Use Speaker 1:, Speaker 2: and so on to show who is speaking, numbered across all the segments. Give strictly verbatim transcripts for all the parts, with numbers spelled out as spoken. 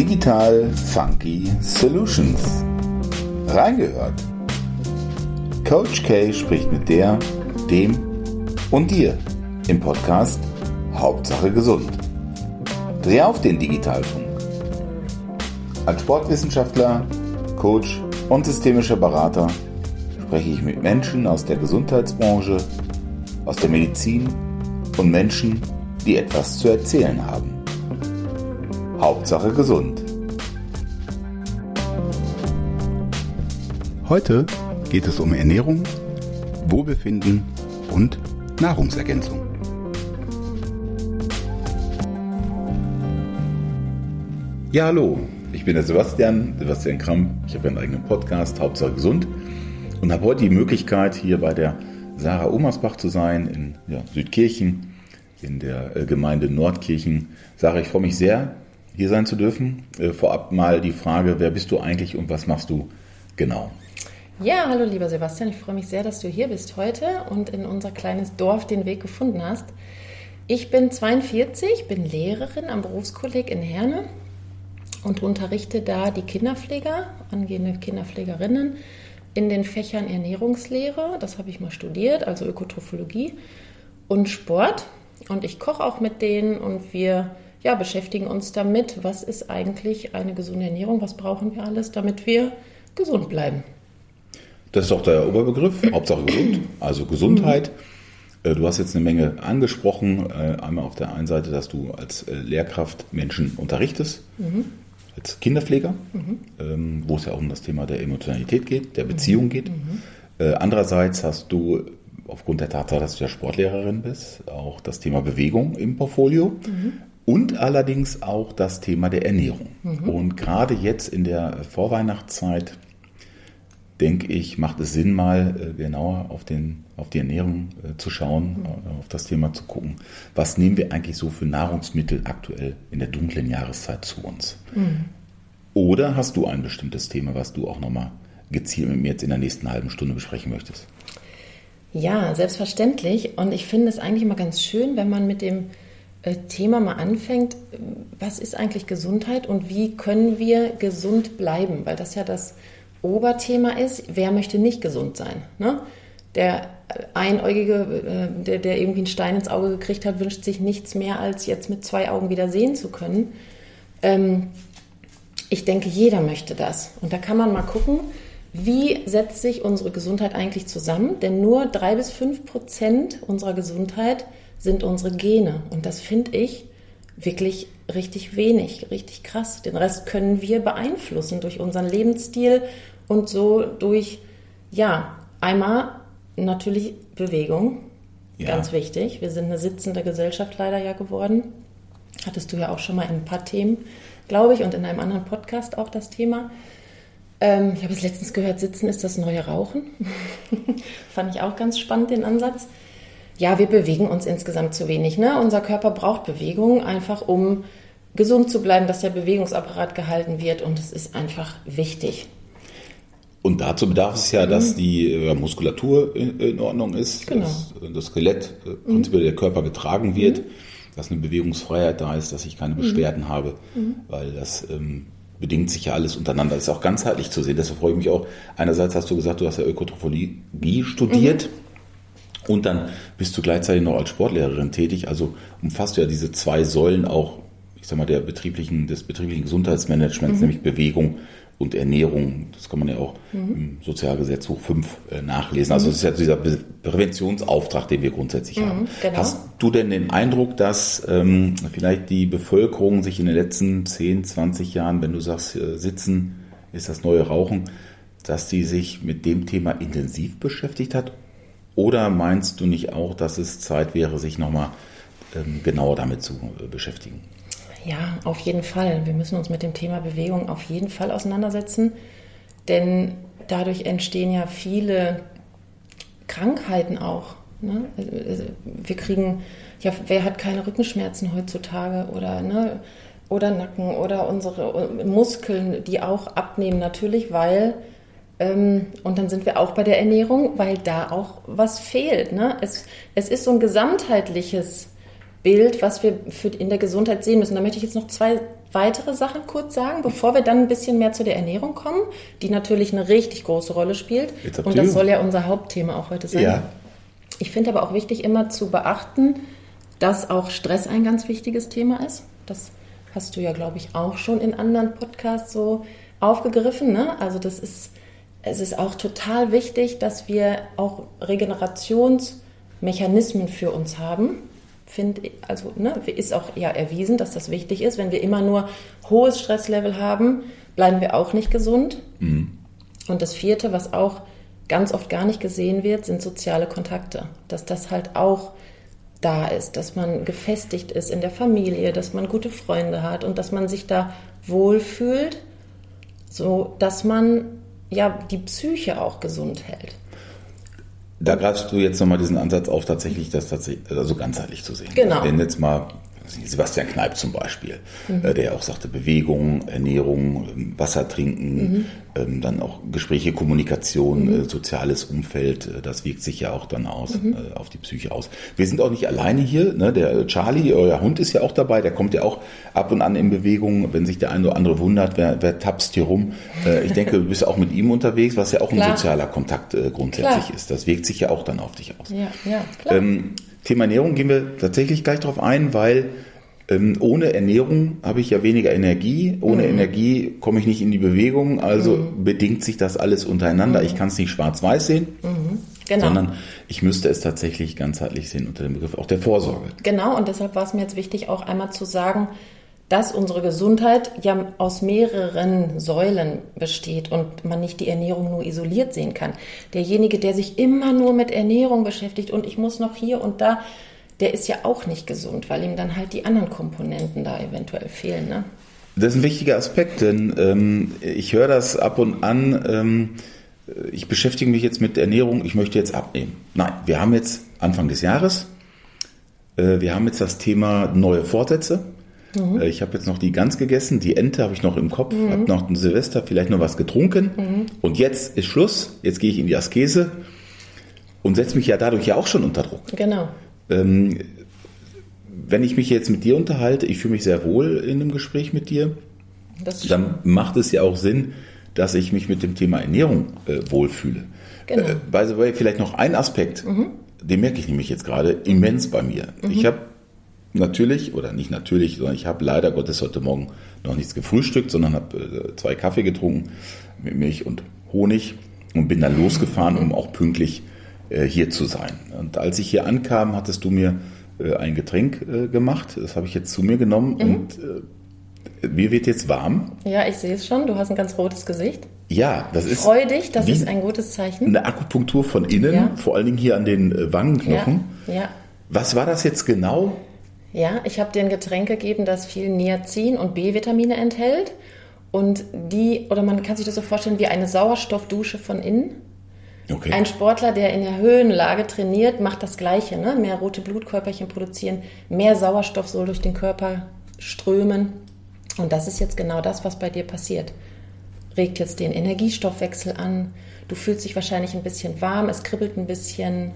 Speaker 1: Digital Funky Solutions. Reingehört. Coach K spricht mit der, dem und dir im Podcast Hauptsache gesund. Dreh auf den Digitalfunk. Als Sportwissenschaftler, Coach und systemischer Berater spreche ich mit Menschen aus der Gesundheitsbranche, aus der Medizin und Menschen, die etwas zu erzählen haben. Hauptsache gesund. Heute geht es um Ernährung, Wohlbefinden und Nahrungsergänzung. Ja, hallo, ich bin der Sebastian, Sebastian Kramp. Ich habe einen eigenen Podcast, Hauptsache gesund, und habe heute die Möglichkeit, hier bei der Sarah Omersbach zu sein, in ja, Südkirchen, in der äh, Gemeinde Nordkirchen. Sarah, ich freue mich sehr, hier sein zu dürfen. Äh, vorab mal die Frage, wer bist du eigentlich und was machst du genau?
Speaker 2: Ja, hallo lieber Sebastian, ich freue mich sehr, dass du hier bist heute und in unser kleines Dorf den Weg gefunden hast. Ich bin zweiundvierzig, bin Lehrerin am Berufskolleg in Herne und unterrichte da die Kinderpfleger, angehende Kinderpflegerinnen in den Fächern Ernährungslehre, das habe ich mal studiert, also Ökotrophologie und Sport. Und ich koche auch mit denen und wir ja, beschäftigen uns damit, was ist eigentlich eine gesunde Ernährung, was brauchen wir alles, damit wir gesund bleiben.
Speaker 1: Das ist doch der Oberbegriff, Hauptsache gesund, also Gesundheit. Mhm. Du hast jetzt eine Menge angesprochen. Einmal auf der einen Seite, dass du als Lehrkraft Menschen unterrichtest, mhm. als Kinderpfleger, mhm. wo es ja auch um das Thema der Emotionalität geht, der Beziehung mhm. geht. Mhm. Andererseits hast du aufgrund der Tatsache, dass du ja Sportlehrerin bist, auch das Thema Bewegung im Portfolio. Mhm. Und allerdings auch das Thema der Ernährung. Mhm. Und gerade jetzt in der Vorweihnachtszeit, denke ich, macht es Sinn, mal äh, genauer auf, den, auf die Ernährung äh, zu schauen, mhm. äh, auf das Thema zu gucken. Was nehmen wir eigentlich so für Nahrungsmittel aktuell in der dunklen Jahreszeit zu uns? Mhm. Oder hast du ein bestimmtes Thema, was du auch nochmal gezielt mit mir jetzt in der nächsten halben Stunde besprechen möchtest?
Speaker 2: Ja, selbstverständlich. Und ich finde es eigentlich immer ganz schön, wenn man mit dem Thema mal anfängt, was ist eigentlich Gesundheit und wie können wir gesund bleiben? Weil das ja das Oberthema ist, wer möchte nicht gesund sein? Ne? Der Einäugige, der, der irgendwie einen Stein ins Auge gekriegt hat, wünscht sich nichts mehr, als jetzt mit zwei Augen wieder sehen zu können. Ähm, ich denke, jeder möchte das. Und da kann man mal gucken, wie setzt sich unsere Gesundheit eigentlich zusammen? Denn nur drei bis fünf Prozent unserer Gesundheit sind unsere Gene. Und das finde ich wirklich richtig wenig, richtig krass. Den Rest können wir beeinflussen durch unseren Lebensstil und so durch, ja, einmal natürlich Bewegung, ja. Ganz wichtig. Wir sind eine sitzende Gesellschaft leider ja geworden. Hattest du ja auch schon mal in ein paar Themen, glaube ich, und in einem anderen Podcast auch das Thema. Ähm, ich habe es letztens gehört, Sitzen ist das neue Rauchen. Fand ich auch ganz spannend, den Ansatz. Ja, wir bewegen uns insgesamt zu wenig. Ne? Unser Körper braucht Bewegung, einfach um gesund zu bleiben, dass der Bewegungsapparat gehalten wird. Und es ist einfach wichtig.
Speaker 1: Und dazu bedarf es ja, dass die äh, Muskulatur in, in Ordnung ist,
Speaker 2: genau.
Speaker 1: dass das Skelett, äh, prinzipiell mhm. der Körper getragen wird, mhm. dass eine Bewegungsfreiheit da ist, dass ich keine Beschwerden mhm. habe, mhm. weil das ähm, bedingt sich ja alles untereinander. Das ist auch ganzheitlich zu sehen. Deshalb freue ich mich auch. Einerseits hast du gesagt, du hast ja Ökotrophologie studiert. Mhm. Und dann bist du gleichzeitig noch als Sportlehrerin tätig, also umfasst du ja diese zwei Säulen auch, ich sag mal, der betrieblichen, des betrieblichen Gesundheitsmanagements, mhm. nämlich Bewegung und Ernährung. Das kann man ja auch mhm. im Sozialgesetzbuch fünf äh, nachlesen. Also das ist ja dieser Be- Präventionsauftrag, den wir grundsätzlich mhm, haben. Genau. Hast du denn den Eindruck, dass ähm, vielleicht die Bevölkerung sich in den letzten zehn, zwanzig Jahren, wenn du sagst, äh, Sitzen ist das neue Rauchen, dass die sich mit dem Thema intensiv beschäftigt hat? Oder meinst du nicht auch, dass es Zeit wäre, sich nochmal ähm, genauer damit zu äh, beschäftigen?
Speaker 2: Ja, auf jeden Fall. Wir müssen uns mit dem Thema Bewegung auf jeden Fall auseinandersetzen, denn dadurch entstehen ja viele Krankheiten auch. Ne? Wir kriegen, ja, wer hat keine Rückenschmerzen heutzutage oder, ne, oder Nacken oder unsere Muskeln, die auch abnehmen natürlich, weil Ähm, und dann sind wir auch bei der Ernährung, weil da auch was fehlt. Ne? Es, es ist so ein gesamtheitliches Bild, was wir für in der Gesundheit sehen müssen. Da möchte ich jetzt noch zwei weitere Sachen kurz sagen, bevor wir dann ein bisschen mehr zu der Ernährung kommen, die natürlich eine richtig große Rolle spielt. Und das soll ja unser Hauptthema auch heute sein. Ja. Ich finde aber auch wichtig, immer zu beachten, dass auch Stress ein ganz wichtiges Thema ist. Das hast du ja, glaube ich, auch schon in anderen Podcasts so aufgegriffen, ne? Also das ist, es ist auch total wichtig, dass wir auch Regenerationsmechanismen für uns haben. Finde, also ne, ist auch ja erwiesen, dass das wichtig ist. Wenn wir immer nur hohes Stresslevel haben, bleiben wir auch nicht gesund. Mhm. Und das vierte, was auch ganz oft gar nicht gesehen wird, sind soziale Kontakte. Dass das halt auch da ist, dass man gefestigt ist in der Familie, dass man gute Freunde hat und dass man sich da wohlfühlt, so dass man ja die Psyche auch gesund hält.
Speaker 1: Da greifst du jetzt nochmal diesen Ansatz auf, tatsächlich das tatsächlich, also ganzheitlich zu sehen.
Speaker 2: Genau.
Speaker 1: Wenn jetzt mal Sebastian Kneipp zum Beispiel, mhm. der auch sagte, Bewegung, Ernährung, Wasser trinken, mhm. ähm, dann auch Gespräche, Kommunikation, mhm. äh, soziales Umfeld, äh, das wirkt sich ja auch dann aus, mhm. äh, auf die Psyche aus. Wir sind auch nicht alleine hier, ne? Der Charlie, euer Hund, ist ja auch dabei, der kommt ja auch ab und an in Bewegung, wenn sich der eine oder andere wundert, wer, wer tapst hier rum. Äh, ich denke, du bist auch mit ihm unterwegs, was ja auch ein klar. sozialer Kontakt äh, grundsätzlich klar. ist. Das wirkt sich ja auch dann auf dich aus.
Speaker 2: Ja, ja, klar.
Speaker 1: Ähm, Thema Ernährung gehen wir tatsächlich gleich drauf ein, weil ähm, ohne Ernährung habe ich ja weniger Energie. Ohne mhm. Energie komme ich nicht in die Bewegung. Also mhm. bedingt sich das alles untereinander. Mhm. Ich kann es nicht schwarz-weiß sehen,
Speaker 2: mhm. genau.
Speaker 1: sondern ich müsste es tatsächlich ganzheitlich sehen unter dem Begriff auch der Vorsorge.
Speaker 2: Genau, und deshalb war es mir jetzt wichtig, auch einmal zu sagen, dass unsere Gesundheit ja aus mehreren Säulen besteht und man nicht die Ernährung nur isoliert sehen kann. Derjenige, der sich immer nur mit Ernährung beschäftigt und ich muss noch hier und da, der ist ja auch nicht gesund, weil ihm dann halt die anderen Komponenten da eventuell fehlen. Ne?
Speaker 1: Das ist ein wichtiger Aspekt, denn ähm, ich höre das ab und an, ähm, ich beschäftige mich jetzt mit Ernährung, ich möchte jetzt abnehmen. Nein, wir haben jetzt Anfang des Jahres, äh, wir haben jetzt das Thema neue Vorsätze. Mhm. Ich habe jetzt noch die Gans gegessen, die Ente habe ich noch im Kopf, mhm. habe noch ein Silvester vielleicht noch was getrunken mhm. und jetzt ist Schluss, jetzt gehe ich in die Askese und setze mich ja dadurch ja auch schon unter Druck.
Speaker 2: Genau.
Speaker 1: Ähm, wenn ich mich jetzt mit dir unterhalte, ich fühle mich sehr wohl in einem Gespräch mit dir, dann macht es ja auch Sinn, dass ich mich mit dem Thema Ernährung äh, wohlfühle.
Speaker 2: Genau.
Speaker 1: Äh, by the way, vielleicht noch ein Aspekt, mhm. den merke ich nämlich jetzt gerade immens bei mir. Mhm. Ich habe Natürlich, oder nicht natürlich, sondern ich habe leider Gottes heute Morgen noch nichts gefrühstückt, sondern habe äh, zwei Kaffee getrunken mit Milch und Honig und bin dann losgefahren, um auch pünktlich äh, hier zu sein. Und als ich hier ankam, hattest du mir äh, ein Getränk äh, gemacht. Das habe ich jetzt zu mir genommen mhm. und äh, mir wird jetzt warm.
Speaker 2: Ja, ich sehe es schon. Du hast ein ganz rotes Gesicht.
Speaker 1: Ja, das ist.
Speaker 2: Freu dich, das ist ein gutes Zeichen.
Speaker 1: Eine Akupunktur von innen, ja. vor allen Dingen hier an den äh, Wangenknochen.
Speaker 2: Ja. Ja.
Speaker 1: Was war das jetzt genau?
Speaker 2: Ja, ich habe dir ein Getränk gegeben, das viel Niacin und B-Vitamine enthält. Und die, oder man kann sich das so vorstellen, wie eine Sauerstoffdusche von innen.
Speaker 1: Okay.
Speaker 2: Ein Sportler, der in der Höhenlage trainiert, macht das Gleiche. Ne? Mehr rote Blutkörperchen produzieren, mehr Sauerstoff soll durch den Körper strömen. Und das ist jetzt genau das, was bei dir passiert. Regt jetzt den Energiestoffwechsel an. Du fühlst dich wahrscheinlich ein bisschen warm, es kribbelt ein bisschen.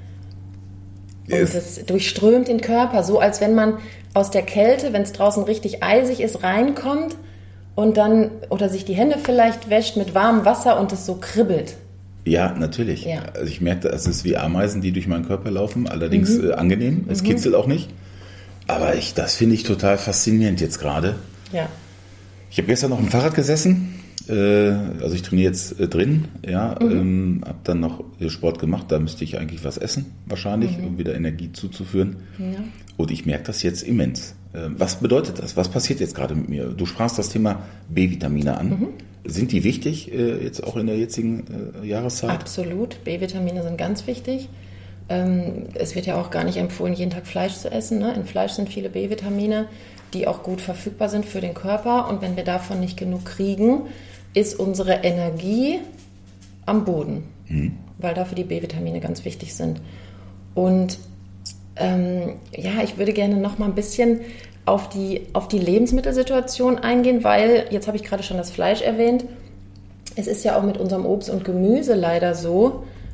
Speaker 2: Und es durchströmt den Körper, so als wenn man aus der Kälte, wenn es draußen richtig eisig ist, reinkommt und dann, oder sich die Hände vielleicht wäscht mit warmem Wasser und es so kribbelt.
Speaker 1: Ja, natürlich.
Speaker 2: Ja.
Speaker 1: Also ich merke, es ist wie Ameisen, die durch meinen Körper laufen, allerdings mhm. äh, angenehm. Es mhm. kitzelt auch nicht. Aber ich, das finde ich total faszinierend jetzt gerade.
Speaker 2: Ja.
Speaker 1: Ich habe gestern noch im Fahrrad gesessen. Also ich trainiere jetzt äh, drin, ja, mhm. ähm, habe dann noch Sport gemacht, da müsste ich eigentlich was essen, wahrscheinlich, mhm. um wieder Energie zuzuführen. Ja. Und ich merke das jetzt immens. Äh, was bedeutet das? Was passiert jetzt gerade mit mir? Du sprachst das Thema B-Vitamine an. Mhm. Sind die wichtig äh, jetzt auch in der jetzigen äh, Jahreszeit?
Speaker 2: Absolut, B-Vitamine sind ganz wichtig. Ähm, es wird ja auch gar nicht empfohlen, jeden Tag Fleisch zu essen. Ne? In Fleisch sind viele B-Vitamine, die auch gut verfügbar sind für den Körper. Und wenn wir davon nicht genug kriegen, ist unsere Energie am Boden, mhm. weil dafür die B-Vitamine ganz wichtig sind. Und ähm, ja, ich würde gerne noch mal ein bisschen auf die, auf die Lebensmittelsituation eingehen, weil, jetzt habe ich gerade schon das Fleisch erwähnt, es ist ja auch mit unserem Obst und Gemüse leider so,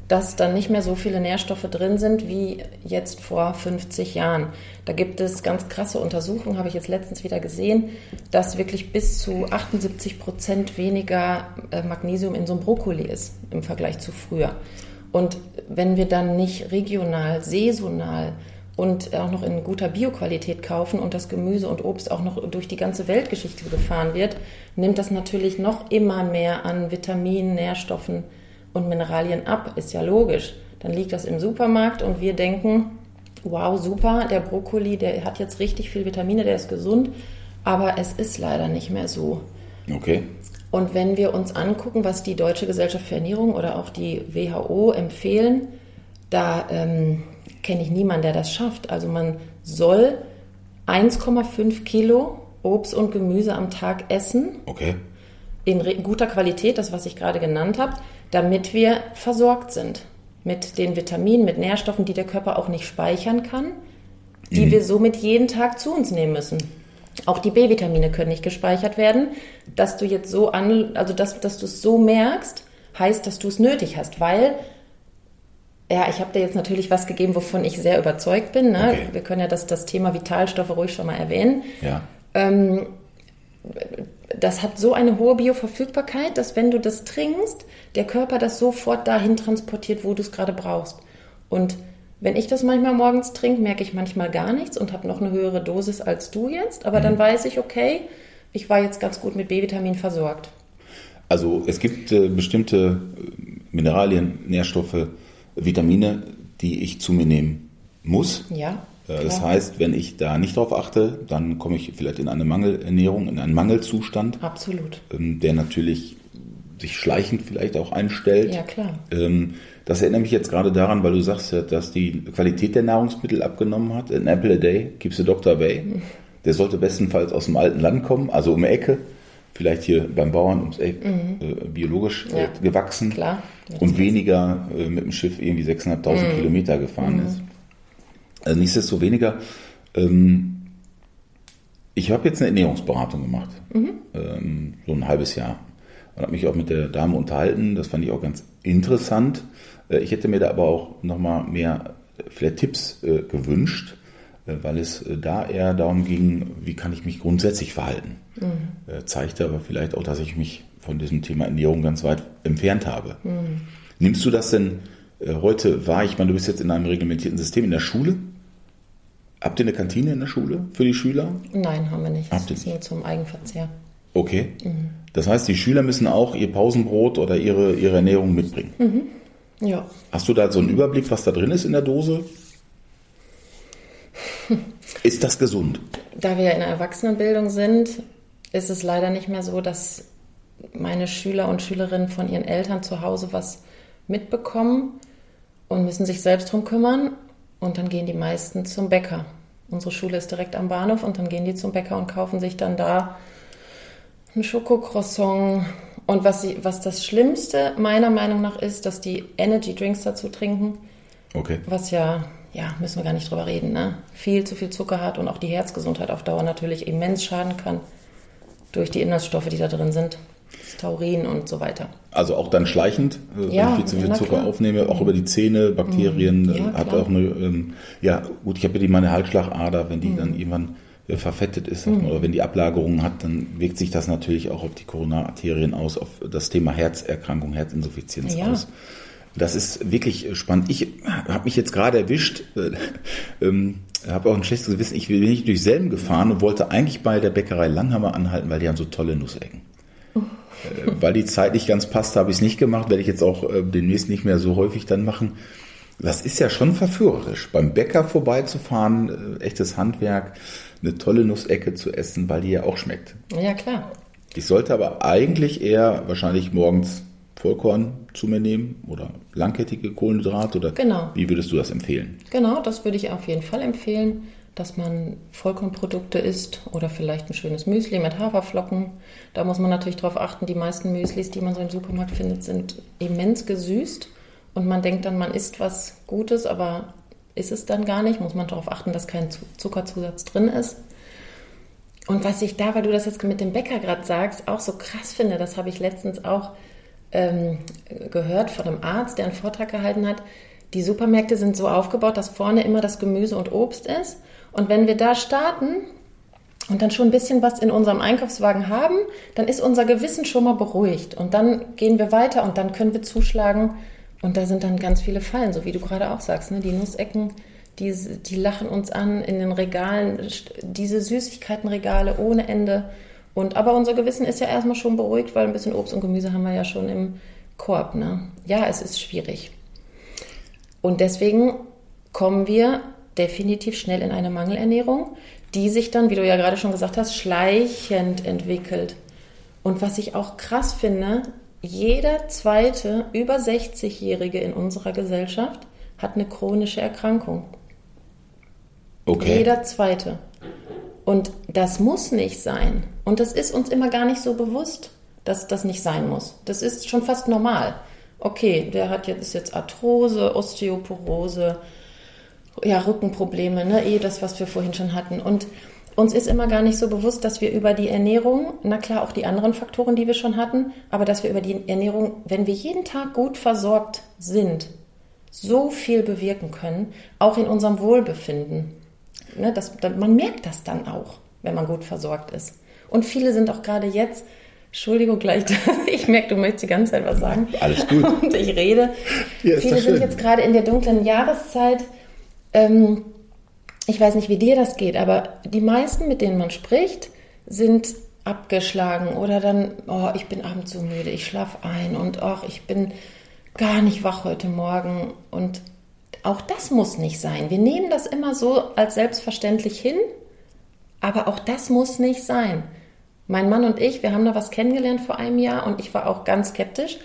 Speaker 2: dass dann nicht mehr so viele Nährstoffe drin sind wie jetzt vor fünfzig Jahren. Da gibt es ganz krasse Untersuchungen, habe ich jetzt letztens wieder gesehen, dass wirklich bis zu achtundsiebzig Prozent weniger Magnesium in so einem Brokkoli ist im Vergleich zu früher. Und wenn wir dann nicht regional, saisonal und auch noch in guter Bioqualität kaufen und das Gemüse und Obst auch noch durch die ganze Weltgeschichte gefahren wird, nimmt das natürlich noch immer mehr an Vitaminen, Nährstoffen und Mineralien ab, ist ja logisch. Dann liegt das im Supermarkt und wir denken, wow, super, der Brokkoli, der hat jetzt richtig viel Vitamine, der ist gesund, aber es ist leider nicht mehr so.
Speaker 1: Okay.
Speaker 2: Und wenn wir uns angucken, was die Deutsche Gesellschaft für Ernährung oder auch die W H O empfehlen, da ähm, kenne ich niemanden, der das schafft. Also man soll eins Komma fünf Kilo Obst und Gemüse am Tag essen.
Speaker 1: Okay.
Speaker 2: In re- guter Qualität, das, was ich gerade genannt habe, damit wir versorgt sind mit den Vitaminen, mit Nährstoffen, die der Körper auch nicht speichern kann, die mhm. wir somit jeden Tag zu uns nehmen müssen. Auch die B-Vitamine können nicht gespeichert werden. Dass du jetzt so an, also dass, dass du es so merkst, heißt, dass du es nötig hast, weil, ja, ich habe dir jetzt natürlich was gegeben, wovon ich sehr überzeugt bin. Ne? Okay. Wir können ja das, das Thema Vitalstoffe ruhig schon mal erwähnen.
Speaker 1: Ja.
Speaker 2: Ähm, das hat so eine hohe Bioverfügbarkeit, dass wenn du das trinkst, der Körper das sofort dahin transportiert, wo du es gerade brauchst. Und wenn ich das manchmal morgens trinke, merke ich manchmal gar nichts und habe noch eine höhere Dosis als du jetzt. Aber mhm. dann weiß ich, okay, ich war jetzt ganz gut mit B-Vitamin versorgt.
Speaker 1: Also es gibt äh, bestimmte Mineralien, Nährstoffe, Vitamine, die ich zu mir nehmen muss.
Speaker 2: Ja.
Speaker 1: Das klar. heißt, wenn ich da nicht drauf achte, dann komme ich vielleicht in eine Mangelernährung, in einen Mangelzustand.
Speaker 2: Absolut.
Speaker 1: Ähm, der natürlich sich schleichend vielleicht auch einstellt.
Speaker 2: Ja, klar.
Speaker 1: Ähm, das erinnert mich jetzt gerade daran, weil du sagst, dass die Qualität der Nahrungsmittel abgenommen hat. An apple a day keeps the doctor away. Mhm. Der sollte bestenfalls aus dem alten Land kommen, also um die Ecke. Vielleicht hier beim Bauern ums Eck, mhm. äh, biologisch ja. äh, gewachsen.
Speaker 2: Klar.
Speaker 1: Und weniger äh, mit dem Schiff irgendwie sechstausendfünfhundert mhm. Kilometer gefahren mhm. ist. Also nichtsdestoweniger, ähm, ich habe jetzt eine Ernährungsberatung gemacht, mhm. ähm, so ein halbes Jahr. Und habe mich auch mit der Dame unterhalten, das fand ich auch ganz interessant. Äh, ich hätte mir da aber auch nochmal mehr vielleicht Tipps äh, gewünscht, äh, weil es äh, da eher darum ging, wie kann ich mich grundsätzlich verhalten. Mhm. Äh, zeigte aber vielleicht auch, dass ich mich von diesem Thema Ernährung ganz weit entfernt habe. Mhm. Nimmst du das denn äh, heute wahr? Ich meine, du bist jetzt in einem reglementierten System in der Schule. Habt ihr eine Kantine in der Schule für die Schüler?
Speaker 2: Nein, haben wir nicht.
Speaker 1: Habt
Speaker 2: das ist nur zum Eigenverzehr.
Speaker 1: Okay. Mhm. Das heißt, die Schüler müssen auch ihr Pausenbrot oder ihre, ihre Ernährung mitbringen?
Speaker 2: Mhm. Ja.
Speaker 1: Hast du da so einen Überblick, was da drin ist in der Dose? Ist das gesund?
Speaker 2: Da wir ja in der Erwachsenenbildung sind, ist es leider nicht mehr so, dass meine Schüler und Schülerinnen von ihren Eltern zu Hause was mitbekommen und müssen sich selbst drum kümmern. Und dann gehen die meisten zum Bäcker. Unsere Schule ist direkt am Bahnhof und dann gehen die zum Bäcker und kaufen sich dann da ein Schokocroissant. Und was, sie, was das Schlimmste meiner Meinung nach ist, dass die Energy Drinks dazu trinken.
Speaker 1: Okay.
Speaker 2: Was ja, ja, müssen wir gar nicht drüber reden, ne? Viel zu viel Zucker hat und auch die Herzgesundheit auf Dauer natürlich immens schaden kann durch die Inhaltsstoffe, die da drin sind. Taurin und so weiter.
Speaker 1: Also auch dann schleichend, äh,
Speaker 2: ja,
Speaker 1: wenn ich viel zu viel Zucker klar. aufnehme, auch über die Zähne, Bakterien,
Speaker 2: ja,
Speaker 1: hat auch eine, ähm, ja gut, ich habe ja die, meine Halsschlagader, wenn die mhm. dann irgendwann äh, verfettet ist mhm. oder wenn die Ablagerungen hat, dann wirkt sich das natürlich auch auf die Koronararterien aus, auf das Thema Herzerkrankung, Herzinsuffizienz
Speaker 2: ja.
Speaker 1: aus. Das ist wirklich spannend. Ich habe mich jetzt gerade erwischt, äh, ähm, habe auch ein schlechtes Gewissen, ich bin nicht durch Selm gefahren und wollte eigentlich bei der Bäckerei Langhammer anhalten, weil die haben so tolle Nussecken. Weil die Zeit nicht ganz passt, habe ich es nicht gemacht, werde ich jetzt auch äh, demnächst nicht mehr so häufig dann machen. Das ist ja schon verführerisch, beim Bäcker vorbeizufahren, äh, echtes Handwerk, eine tolle Nussecke zu essen, weil die ja auch schmeckt.
Speaker 2: Ja, klar.
Speaker 1: Ich sollte aber eigentlich eher wahrscheinlich morgens Vollkorn zu mir nehmen oder langkettige Kohlenhydrate oder
Speaker 2: genau.
Speaker 1: Wie würdest du das empfehlen?
Speaker 2: Genau, das würde ich auf jeden Fall empfehlen, dass man Vollkornprodukte isst oder vielleicht ein schönes Müsli mit Haferflocken. Da muss man natürlich darauf achten, die meisten Müslis, die man so im Supermarkt findet, sind immens gesüßt und man denkt dann, man isst was Gutes, aber ist es dann gar nicht. Muss man darauf achten, dass kein Zuckerzusatz drin ist. Und was ich da, weil du das jetzt mit dem Bäcker gerade sagst, auch so krass finde, das habe ich letztens auch ähm, gehört von einem Arzt, der einen Vortrag gehalten hat, die Supermärkte sind so aufgebaut, dass vorne immer das Gemüse und Obst ist. Und wenn wir da starten und dann schon ein bisschen was in unserem Einkaufswagen haben, dann ist unser Gewissen schon mal beruhigt. Und dann gehen wir weiter und dann können wir zuschlagen. Und da sind dann ganz viele Fallen, so wie du gerade auch sagst, ne? Die Nussecken, die, die lachen uns an in den Regalen, diese Süßigkeitenregale ohne Ende. Und, aber unser Gewissen ist ja erstmal schon beruhigt, weil ein bisschen Obst und Gemüse haben wir ja schon im Korb. Ne? Ja, es ist schwierig. Und deswegen kommen wir definitiv schnell in eine Mangelernährung, die sich dann, wie du ja gerade schon gesagt hast, schleichend entwickelt. Und was ich auch krass finde, jeder zweite über sechzigjährige in unserer Gesellschaft hat eine chronische Erkrankung.
Speaker 1: Okay.
Speaker 2: Jeder zweite. Und das muss nicht sein. Und das ist uns immer gar nicht so bewusst, dass das nicht sein muss. Das ist schon fast normal. Okay, der hat jetzt, ist jetzt Arthrose, Osteoporose, ja, Rückenprobleme, ne, eh das, was wir vorhin schon hatten. Und uns ist immer gar nicht so bewusst, dass wir über die Ernährung, na klar auch die anderen Faktoren, die wir schon hatten, aber dass wir über die Ernährung, wenn wir jeden Tag gut versorgt sind, so viel bewirken können, auch in unserem Wohlbefinden. Ne, das, man merkt das dann auch, wenn man gut versorgt ist. Und viele sind auch gerade jetzt, Entschuldigung gleich, ich merke, du möchtest die ganze Zeit was sagen.
Speaker 1: Alles gut.
Speaker 2: Und ich rede.
Speaker 1: Ja,
Speaker 2: viele sind jetzt gerade in der dunklen Jahreszeit. Ähm, ich weiß nicht, wie dir das geht, aber die meisten, mit denen man spricht, sind abgeschlagen oder dann, oh, ich bin abends so müde, ich schlafe ein und ach, ich bin gar nicht wach heute Morgen. Und auch das muss nicht sein. Wir nehmen das immer so als selbstverständlich hin, aber auch das muss nicht sein. Mein Mann und ich, wir haben da was kennengelernt vor einem Jahr und ich war auch ganz skeptisch.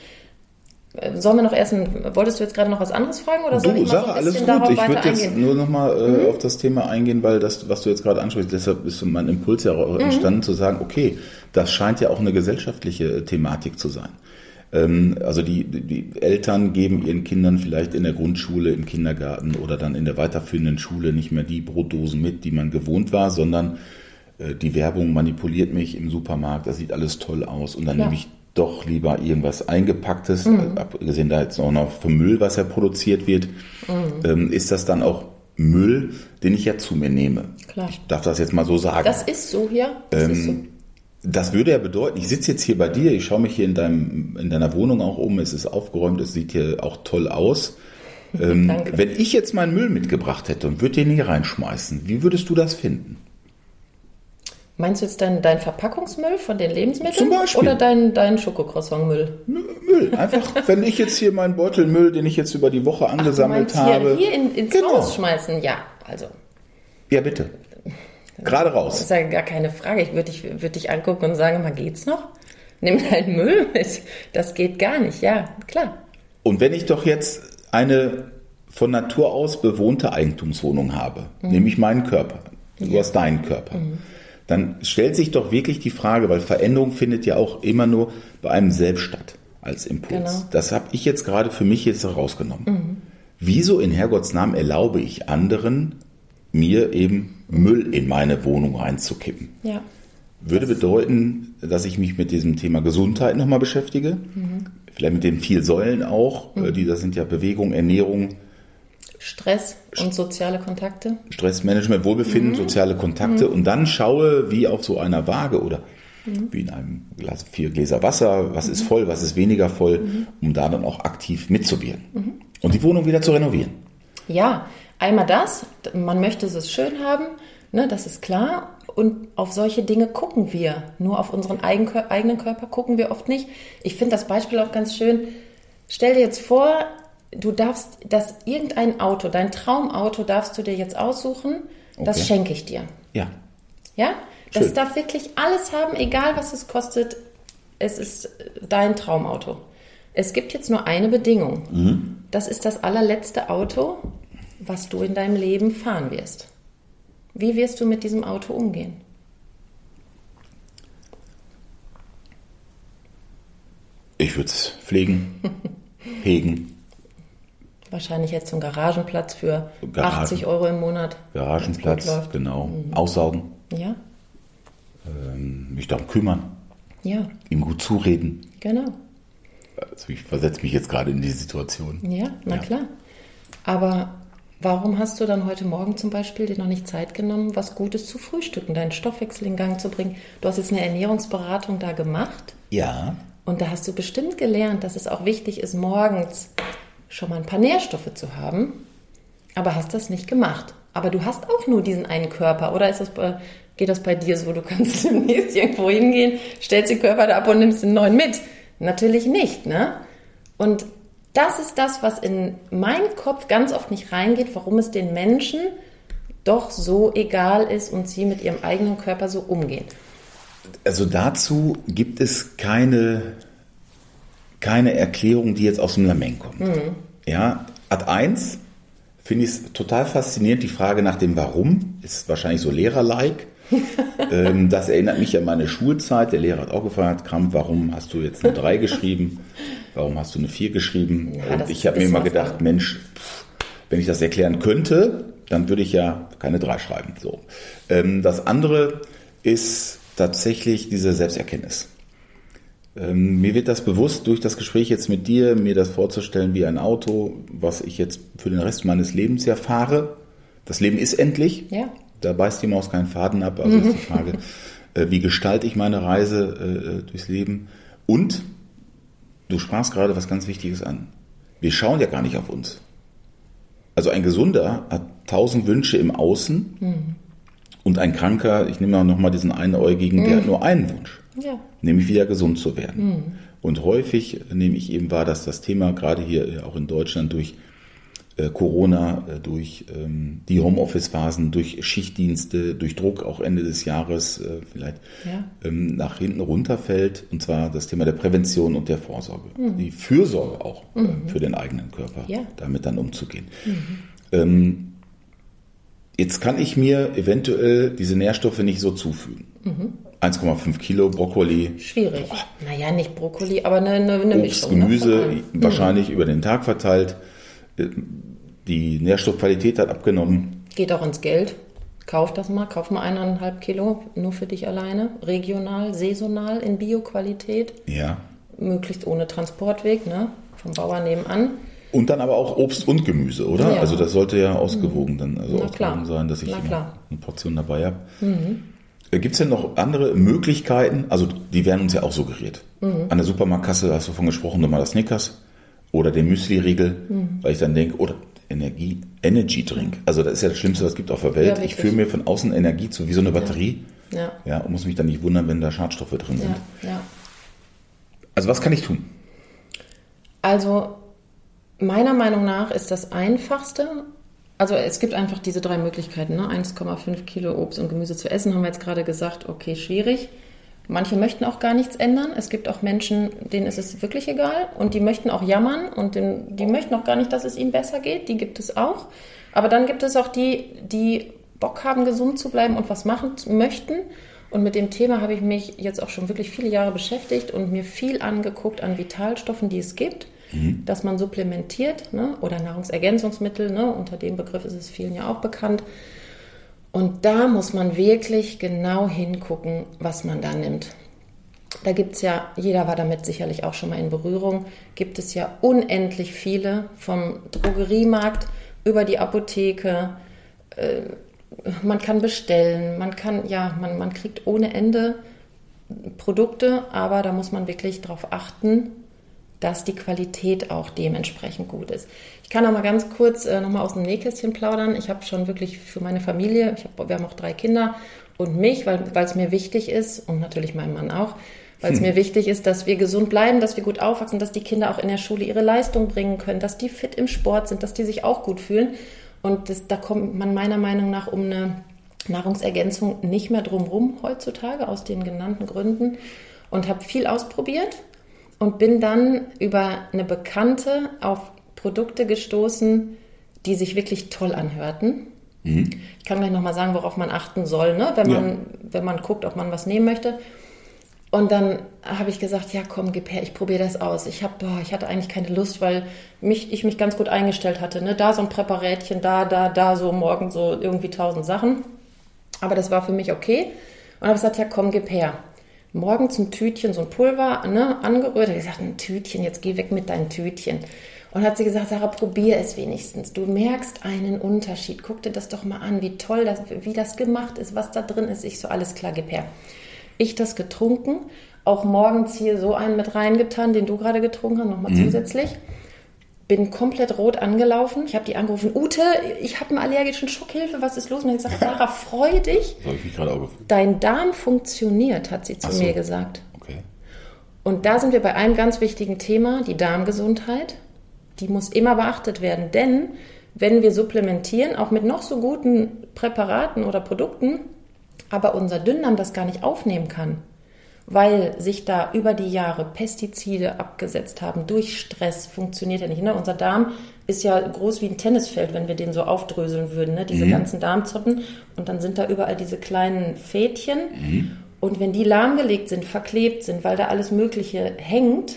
Speaker 2: Sollen wir noch erst, ein, wolltest du jetzt gerade noch was anderes fragen oder soll
Speaker 1: du,
Speaker 2: ich mal
Speaker 1: Sarah,
Speaker 2: so ein
Speaker 1: alles
Speaker 2: bisschen
Speaker 1: gut.
Speaker 2: darauf
Speaker 1: Ich
Speaker 2: weiter
Speaker 1: würde jetzt
Speaker 2: eingehen?
Speaker 1: nur noch mal äh,
Speaker 2: Mhm.
Speaker 1: auf das Thema eingehen, weil das, was du jetzt gerade ansprichst, deshalb ist so mein Impuls ja auch entstanden, mhm. zu sagen, okay, das scheint ja auch eine gesellschaftliche Thematik zu sein. Ähm, also die, die Eltern geben ihren Kindern vielleicht in der Grundschule, im Kindergarten oder dann in der weiterführenden Schule nicht mehr die Brotdosen mit, die man gewohnt war, sondern äh, die Werbung manipuliert mich im Supermarkt, das sieht alles toll aus und dann ja. nehme ich doch lieber irgendwas Eingepacktes, mhm. abgesehen da jetzt auch noch für Müll, was ja produziert wird, mhm. ähm, ist das dann auch Müll, den ich ja zu mir nehme.
Speaker 2: Klar.
Speaker 1: Ich darf das jetzt mal so sagen.
Speaker 2: Das ist so, ja. Das, ähm, ist so.
Speaker 1: Das würde ja bedeuten, ich sitze jetzt hier bei dir, ich schaue mich hier in, deinem, in deiner Wohnung auch um, es ist aufgeräumt, es sieht hier auch toll aus. Ähm,
Speaker 2: Danke.
Speaker 1: Wenn ich jetzt meinen Müll mitgebracht hätte und würde den hier reinschmeißen, wie würdest du das finden?
Speaker 2: Meinst du jetzt dein, dein Verpackungsmüll von den Lebensmitteln?
Speaker 1: Zum Beispiel.
Speaker 2: Oder dein, dein Schokocroissant-Müll?
Speaker 1: Müll. Einfach, wenn ich jetzt hier meinen Beutel Müll, den ich jetzt über die Woche angesammelt
Speaker 2: Ach, du
Speaker 1: habe.
Speaker 2: Hier, hier in, ins
Speaker 1: genau.
Speaker 2: Haus schmeißen? Ja, also.
Speaker 1: Ja, bitte. Gerade raus.
Speaker 2: Das ist ja gar keine Frage. Ich würde dich, würd dich angucken und sagen, mal geht's noch? Nimm deinen Müll mit. Das geht gar nicht. Ja, klar.
Speaker 1: Und wenn ich doch jetzt eine von Natur aus bewohnte Eigentumswohnung habe, mhm. nämlich meinen Körper, du ja. hast deinen Körper, mhm. dann stellt sich doch wirklich die Frage, weil Veränderung findet ja auch immer nur bei einem selbst statt als Impuls.
Speaker 2: Genau.
Speaker 1: Das habe ich jetzt gerade für mich jetzt herausgenommen.
Speaker 2: Mhm.
Speaker 1: Wieso in Herrgotts Namen erlaube ich anderen, mir eben Müll in meine Wohnung reinzukippen?
Speaker 2: Ja.
Speaker 1: Würde bedeuten, dass ich mich mit diesem Thema Gesundheit nochmal beschäftige, mhm. vielleicht mit den vier Säulen auch, mhm. die das sind ja Bewegung, Ernährung,
Speaker 2: Stress und soziale Kontakte.
Speaker 1: Stressmanagement, Wohlbefinden, mhm. soziale Kontakte mhm. und dann schaue, wie auf so einer Waage oder mhm. wie in einem Glas, vier Gläser Wasser, was mhm. ist voll, was ist weniger voll, mhm. um da dann auch aktiv mitzuwirken mhm. und die Wohnung wieder zu renovieren.
Speaker 2: Ja, einmal das, man möchte es schön haben, ne, das ist klar. Und auf solche Dinge gucken wir. Nur auf unseren eigenen Körper gucken wir oft nicht. Ich finde das Beispiel auch ganz schön. Stell dir jetzt vor, du darfst, dass irgendein Auto, dein Traumauto darfst du dir jetzt aussuchen, das okay. schenke ich dir.
Speaker 1: Ja.
Speaker 2: Ja? Das
Speaker 1: Schön.
Speaker 2: darf wirklich alles haben, egal was es kostet. Es ist dein Traumauto. Es gibt jetzt nur eine Bedingung.
Speaker 1: Mhm.
Speaker 2: Das ist das allerletzte Auto, was du in deinem Leben fahren wirst. Wie wirst du mit diesem Auto umgehen?
Speaker 1: Ich würde es pflegen, hegen.
Speaker 2: Wahrscheinlich jetzt zum Garagenplatz für
Speaker 1: Garagen,
Speaker 2: achtzig Euro im Monat.
Speaker 1: Garagenplatz, genau. Mhm. Aussaugen.
Speaker 2: Ja.
Speaker 1: Ähm, mich darum kümmern.
Speaker 2: Ja.
Speaker 1: Ihm gut zureden.
Speaker 2: Genau.
Speaker 1: also ich versetze mich jetzt gerade in die Situation.
Speaker 2: Ja, na ja. Klar. Aber warum hast du dann heute Morgen zum Beispiel dir noch nicht Zeit genommen, was Gutes zu frühstücken, deinen Stoffwechsel in Gang zu bringen? Du hast jetzt eine Ernährungsberatung da gemacht.
Speaker 1: Ja.
Speaker 2: Und da hast du bestimmt gelernt, dass es auch wichtig ist, morgens schon mal ein paar Nährstoffe zu haben. Aber hast das nicht gemacht. Aber du hast auch nur diesen einen Körper. Oder ist das bei, geht das bei dir so, du kannst demnächst irgendwo hingehen, stellst den Körper da ab und nimmst den neuen mit? Natürlich nicht, ne? Und das ist das, was in meinen Kopf ganz oft nicht reingeht, warum es den Menschen doch so egal ist und sie mit ihrem eigenen Körper so umgehen.
Speaker 1: Also dazu gibt es keine, keine Erklärung, die jetzt aus dem Lameng kommt. Mhm. Ja, Ad eins finde ich es total faszinierend. Die Frage nach dem Warum ist wahrscheinlich so Lehrer-like. ähm, das erinnert mich an meine Schulzeit. Der Lehrer hat auch gefragt, Kramp, warum hast du jetzt eine drei geschrieben? Warum hast du eine vier geschrieben? Ja, und ich habe mir immer gedacht, auch. Mensch, pff, wenn ich das erklären könnte, dann würde ich ja keine drei schreiben. So. Ähm, das andere ist tatsächlich diese Selbsterkenntnis. Ähm, mir wird das bewusst durch das Gespräch jetzt mit dir, mir das vorzustellen wie ein Auto, was ich jetzt für den Rest meines Lebens ja fahre. Das Leben ist endlich. Ja. Da beißt die Maus keinen Faden ab. Also ist die Frage, äh, wie gestalte ich meine Reise äh, durchs Leben? Und du sprachst gerade was ganz Wichtiges an. Wir schauen ja gar nicht auf uns. Also ein Gesunder hat tausend Wünsche im Außen. Mhm. Und ein Kranker, ich nehme noch mal diesen Einäugigen, der mhm. hat nur einen Wunsch, ja. nämlich wieder gesund zu werden. Mhm. Und häufig nehme ich eben wahr, dass das Thema gerade hier auch in Deutschland durch äh, Corona, äh, durch ähm, die Homeoffice-Phasen, durch Schichtdienste, durch Druck auch Ende des Jahres äh, vielleicht ja. ähm, nach hinten runterfällt. Und zwar das Thema der Prävention und der Vorsorge. Mhm. Die Fürsorge auch mhm. äh, für den eigenen Körper, ja. damit dann umzugehen. Mhm. Ähm, Jetzt kann ich mir eventuell diese Nährstoffe nicht so zufügen. Mhm. eins Komma fünf Kilo Brokkoli.
Speaker 2: Schwierig. Boah. Naja, nicht Brokkoli, aber eine, eine, eine
Speaker 1: Obst, Mischung. Gemüse, ne? wahrscheinlich mhm. über den Tag verteilt. Die Nährstoffqualität hat abgenommen.
Speaker 2: Geht auch ins Geld. Kauf das mal, kauf mal eineinhalb Kilo, nur für dich alleine. Regional, saisonal, in Bio-Qualität.
Speaker 1: Ja.
Speaker 2: Möglichst ohne Transportweg, ne? Vom Bauern nebenan.
Speaker 1: Und dann aber auch Obst und Gemüse, oder? Ja. Also das sollte ja ausgewogen dann also ausgewogen sein, dass ich eine Portion dabei habe. Mhm. Gibt es denn noch andere Möglichkeiten? Also die werden uns ja auch suggeriert. Mhm. An der Supermarktkasse hast du davon gesprochen, nochmal das Snickers oder den Müsli-Riegel, mhm. weil ich dann denke, oder Energie, Energy Drink. Also das ist ja das Schlimmste, was es gibt auf der Welt. Ja, ich führe mir von außen Energie zu, wie so eine Batterie. Ja. Ja. Ja, und muss mich dann nicht wundern, wenn da Schadstoffe drin sind. Ja. Ja. Also was kann ich tun?
Speaker 2: Also meiner Meinung nach ist das Einfachste, also es gibt einfach diese drei Möglichkeiten, ne? eins Komma fünf Kilo Obst und Gemüse zu essen, haben wir jetzt gerade gesagt, okay, schwierig. Manche möchten auch gar nichts ändern. Es gibt auch Menschen, denen ist es wirklich egal und die möchten auch jammern und den, die möchten auch gar nicht, dass es ihnen besser geht, die gibt es auch. Aber dann gibt es auch die, die Bock haben, gesund zu bleiben und was machen möchten. Und mit dem Thema habe ich mich jetzt auch schon wirklich viele Jahre beschäftigt und mir viel angeguckt an Vitalstoffen, die es gibt. Mhm. Dass man supplementiert, ne, oder Nahrungsergänzungsmittel, ne, unter dem Begriff ist es vielen ja auch bekannt. Und da muss man wirklich genau hingucken, was man da nimmt. Da gibt es ja, jeder war damit sicherlich auch schon mal in Berührung, gibt es ja unendlich viele, vom Drogeriemarkt über die Apotheke. Äh, man kann bestellen, man kann, ja, man, man kriegt ohne Ende Produkte, aber da muss man wirklich drauf achten, dass die Qualität auch dementsprechend gut ist. Ich kann noch mal ganz kurz äh, noch mal aus dem Nähkästchen plaudern. Ich habe schon wirklich für meine Familie, ich hab, wir haben auch drei Kinder und mich, weil es mir wichtig ist und natürlich meinem Mann auch, weil es hm. mir wichtig ist, dass wir gesund bleiben, dass wir gut aufwachsen, dass die Kinder auch in der Schule ihre Leistung bringen können, dass die fit im Sport sind, dass die sich auch gut fühlen. Und das, da kommt man meiner Meinung nach um eine Nahrungsergänzung nicht mehr drum rum heutzutage aus den genannten Gründen und habe viel ausprobiert. Und bin dann über eine Bekannte auf Produkte gestoßen, die sich wirklich toll anhörten. Mhm. Ich kann gleich nochmal sagen, worauf man achten soll, ne? wenn, man, ja. wenn man guckt, ob man was nehmen möchte. Und dann habe ich gesagt, ja komm, gib her, ich probiere das aus. Ich, hab, boah, ich hatte eigentlich keine Lust, weil mich, ich mich ganz gut eingestellt hatte. Ne? Da so ein Präparätchen, da, da, da, so morgen so irgendwie tausend Sachen. Aber das war für mich okay. Und habe gesagt, ja komm, gib her. morgens ein Tütchen, so ein Pulver, ne, angerührt. Ich gesagt, ein Tütchen, jetzt geh weg mit deinen Tütchen. Und hat sie gesagt, Sarah, probier es wenigstens. Du merkst einen Unterschied. Guck dir das doch mal an, wie toll das, wie das gemacht ist, was da drin ist. Ich so, alles klar, gib her. Ich das getrunken, auch morgens hier so einen mit reingetan, den du gerade getrunken hast, nochmal mhm. zusätzlich. Bin komplett rot angelaufen. Ich habe die angerufen, Ute, ich habe einen allergischen Schock, Hilfe, was ist los? Und ich gesagt, Sarah, freu dich.
Speaker 1: So habe ich mich gerade auch gefühlt.
Speaker 2: Dein Darm funktioniert, hat sie zu
Speaker 1: so.
Speaker 2: mir gesagt.
Speaker 1: Okay.
Speaker 2: Und da sind wir bei einem ganz wichtigen Thema, die Darmgesundheit. Die muss immer beachtet werden, denn wenn wir supplementieren, auch mit noch so guten Präparaten oder Produkten, aber unser Dünndarm das gar nicht aufnehmen kann, weil sich da über die Jahre Pestizide abgesetzt haben, durch Stress, funktioniert ja nicht. Ne? Unser Darm ist ja groß wie ein Tennisfeld, wenn wir den so aufdröseln würden, ne? Diese mhm. ganzen Darmzotten, und dann sind da überall diese kleinen Fädchen mhm. und wenn die lahmgelegt sind, verklebt sind, weil da alles Mögliche hängt,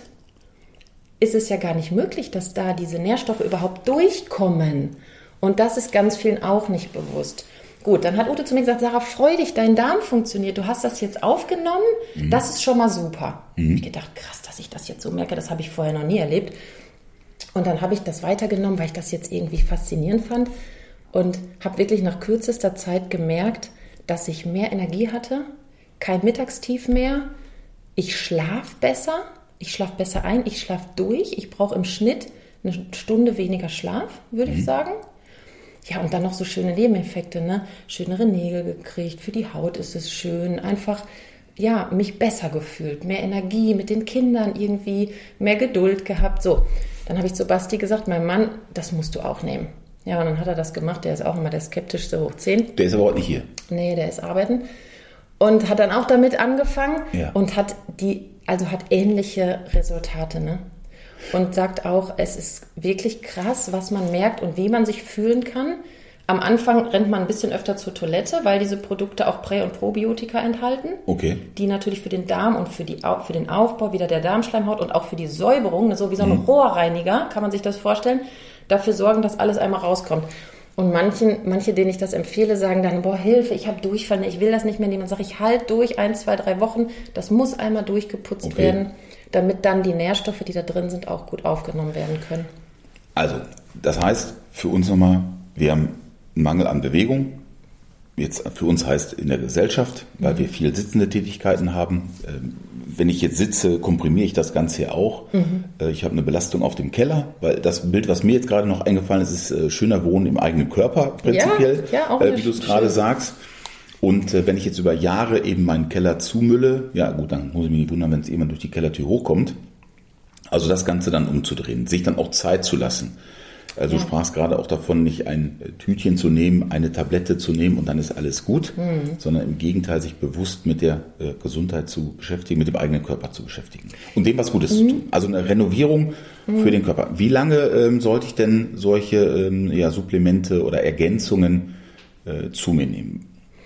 Speaker 2: ist es ja gar nicht möglich, dass da diese Nährstoffe überhaupt durchkommen. Und das ist ganz vielen auch nicht bewusst. Gut, dann hat Ute zu mir gesagt, Sarah, freu dich, dein Darm funktioniert, du hast das jetzt aufgenommen, mhm. das ist schon mal super. Mhm. Ich gedacht, krass, dass ich das jetzt so merke, das habe ich vorher noch nie erlebt. Und dann habe ich das weitergenommen, weil ich das jetzt irgendwie faszinierend fand und habe wirklich nach kürzester Zeit gemerkt, dass ich mehr Energie hatte, kein Mittagstief mehr, ich schlafe besser, ich schlafe besser ein, ich schlafe durch, ich brauche im Schnitt eine Stunde weniger Schlaf, würde mhm. ich sagen. Ja, und dann noch so schöne Nebeneffekte, ne? Schönere Nägel gekriegt, für die Haut ist es schön, einfach, ja, mich besser gefühlt, mehr Energie mit den Kindern irgendwie, mehr Geduld gehabt, so. Dann habe ich zu Basti gesagt, mein Mann, das musst du auch nehmen. Ja, und dann hat er das gemacht, der ist auch immer der skeptischste hoch zehn.
Speaker 1: Der ist aber heute nicht hier.
Speaker 2: Nee, der ist arbeiten. Und hat dann auch damit angefangen ja. und hat die, also hat ähnliche Resultate, ne? Und sagt auch, es ist wirklich krass, was man merkt und wie man sich fühlen kann. Am Anfang rennt man ein bisschen öfter zur Toilette, weil diese Produkte auch Prä- und Probiotika enthalten, okay. die natürlich für den Darm und für, die, für den Aufbau wieder der Darmschleimhaut und auch für die Säuberung, so wie so ein mhm. Rohrreiniger, kann man sich das vorstellen, dafür sorgen, dass alles einmal rauskommt. Und manchen, manche, denen ich das empfehle, sagen dann, boah, Hilfe, ich habe Durchfall, ich will das nicht mehr nehmen. Dann sage ich, halt durch, ein, zwei, drei Wochen, das muss einmal durchgeputzt okay. werden, damit dann die Nährstoffe, die da drin sind, auch gut aufgenommen werden können.
Speaker 1: Also, das heißt für uns nochmal, wir haben einen Mangel an Bewegung. Jetzt für uns heißt in der Gesellschaft, weil mhm. wir viel sitzende Tätigkeiten haben. Wenn ich jetzt sitze, komprimiere ich das Ganze ja auch. Mhm. Ich habe eine Belastung auf dem Keller, weil das Bild, was mir jetzt gerade noch eingefallen ist, ist schöner Wohnen im eigenen Körper prinzipiell, ja, ja, auch wie du es gerade sagst. Und wenn ich jetzt über Jahre eben meinen Keller zumülle, ja gut, dann muss ich mich nicht wundern, wenn es irgendwann durch die Kellertür hochkommt. Also das Ganze dann umzudrehen, sich dann auch Zeit zu lassen. Also ja. Du sprachst gerade auch davon, nicht ein Tütchen zu nehmen, eine Tablette zu nehmen und dann ist alles gut, mhm. sondern im Gegenteil sich bewusst mit der äh, Gesundheit zu beschäftigen, mit dem eigenen Körper zu beschäftigen und dem was Gutes mhm. zu tun. Also eine Renovierung mhm. für den Körper. Wie lange ähm, sollte ich denn solche ähm, ja, Supplemente oder Ergänzungen äh, zu mir nehmen?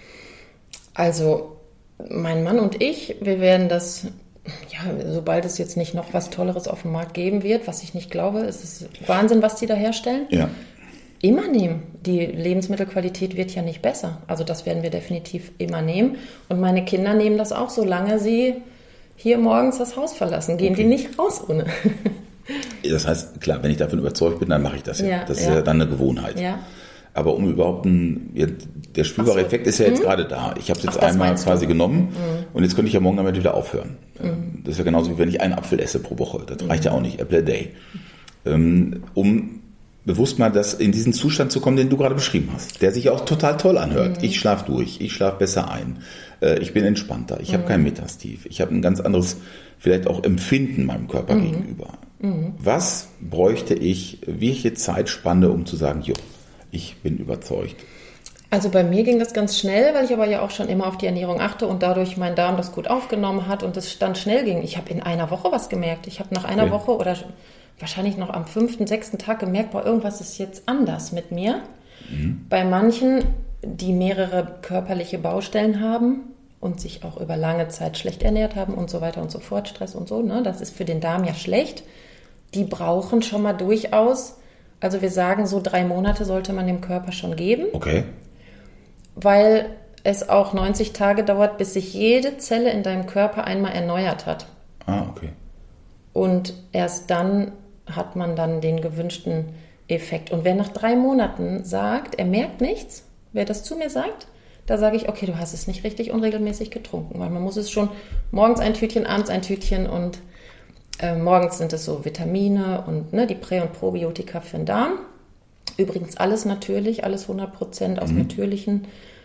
Speaker 2: Also mein Mann und ich, wir werden das, ja, sobald es jetzt nicht noch was Tolleres auf dem Markt geben wird, was ich nicht glaube, ist es Wahnsinn, was die da herstellen. Ja. Immer nehmen. Die Lebensmittelqualität wird ja nicht besser. Also das werden wir definitiv immer nehmen. Und meine Kinder nehmen das auch, solange sie hier morgens das Haus verlassen. Gehen okay. die nicht raus ohne.
Speaker 1: Das heißt, klar, wenn ich davon überzeugt bin, dann mache ich das ja.
Speaker 2: ja
Speaker 1: das
Speaker 2: ja.
Speaker 1: ist ja dann eine Gewohnheit. Ja. Aber um überhaupt ein, ja, der spürbare so. Effekt ist ja jetzt hm? gerade da. Ich habe es jetzt Ach, einmal quasi du? genommen hm. und jetzt könnte ich ja morgen damit wieder aufhören. Hm. Das ist ja genauso wie wenn ich einen Apfel esse pro Woche. Das hm. reicht ja auch nicht, Apple a day. Ähm, um bewusst mal das, in diesen Zustand zu kommen, den du gerade beschrieben hast, der sich auch total toll anhört. Hm. Ich schlafe durch, ich schlafe besser ein, äh, ich bin entspannter, ich hm. habe kein Mittagstief, ich habe ein ganz anderes vielleicht auch Empfinden meinem Körper hm. gegenüber. Hm. Was bräuchte ich, welche Zeitspanne, um zu sagen, jo, ich bin überzeugt.
Speaker 2: Also bei mir ging das ganz schnell, weil ich aber ja auch schon immer auf die Ernährung achte und dadurch mein Darm das gut aufgenommen hat und es dann schnell ging. Ich habe in einer Woche was gemerkt. Ich habe nach einer okay. Woche oder wahrscheinlich noch am fünften, sechsten Tag gemerkt, boah, irgendwas ist jetzt anders mit mir. Mhm. Bei manchen, die mehrere körperliche Baustellen haben und sich auch über lange Zeit schlecht ernährt haben und so weiter und so fort, Stress und so, ne, das ist für den Darm ja schlecht. Die brauchen schon mal durchaus, also wir sagen, so drei Monate sollte man dem Körper schon geben.
Speaker 1: Okay.
Speaker 2: Weil es auch neunzig Tage dauert, bis sich jede Zelle in deinem Körper einmal erneuert hat.
Speaker 1: Ah, okay.
Speaker 2: Und erst dann hat man dann den gewünschten Effekt. Und wer nach drei Monaten sagt, er merkt nichts, wer das zu mir sagt, da sage ich, okay, du hast es nicht richtig unregelmäßig getrunken, weil man muss es schon morgens ein Tütchen, abends ein Tütchen und äh, morgens sind es so Vitamine und ne, die Prä- und Probiotika für den Darm. Übrigens alles natürlich, alles hundert Prozent aus mhm. natürlichen.